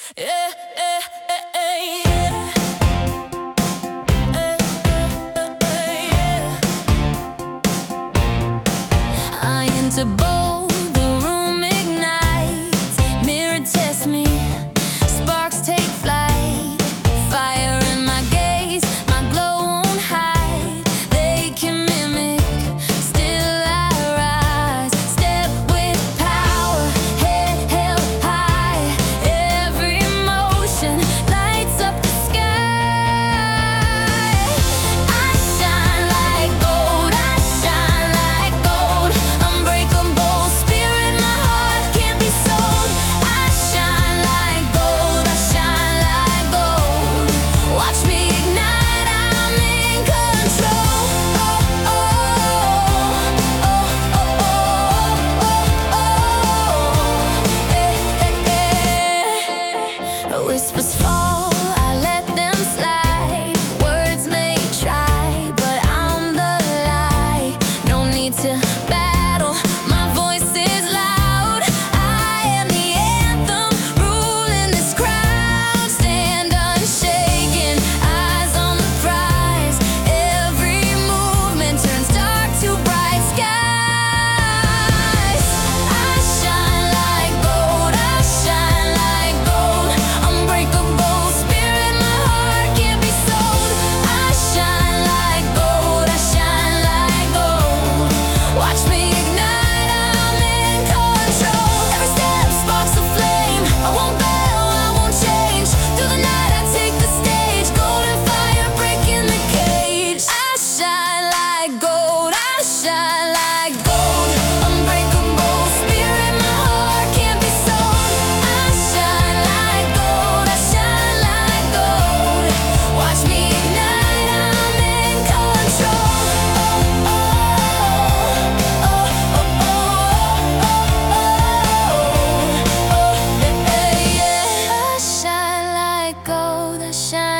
Yeah, yeah, yeah, yeah. I enter bold, the room ignites, mirror test me, sparks take flight, fire in my gaze, my glow won't hide. They can mimic, still I rise, step with power, head held high, every motion lights up the sky. I shine like gold, I shine like gold, unbreakable spirit, my heart can't be sold. I shine like gold, I shine like gold, watch me ignite, I'm in control. Oh, oh, oh, oh, oh, oh, oh, oh. Whispers fall, I let them slide. Words may try, but I'm the light. No need to battle, my voice is loud. I am the anthem, ruling this crowd. Stand unshaken, eyes on the prize. Every movement turns dark to bright skies. I shine like gold, I shine like gold, unbreakable spirit, my heart can't be sold. I shine like gold, I shine like gold, watch me ignite, I'm in control. Every step sparks a flame, I won't bow, I won't change. Through the night I take the stage, golden fire breaking the cage. I shine like gold, I shine like gold, unbreakable spirit, my heart can't be sold. I shine like gold, I shine like gold, watch me ignite, I'm in control. Oh, oh, oh, oh, oh, oh, oh, yeah. I shine like gold, I shine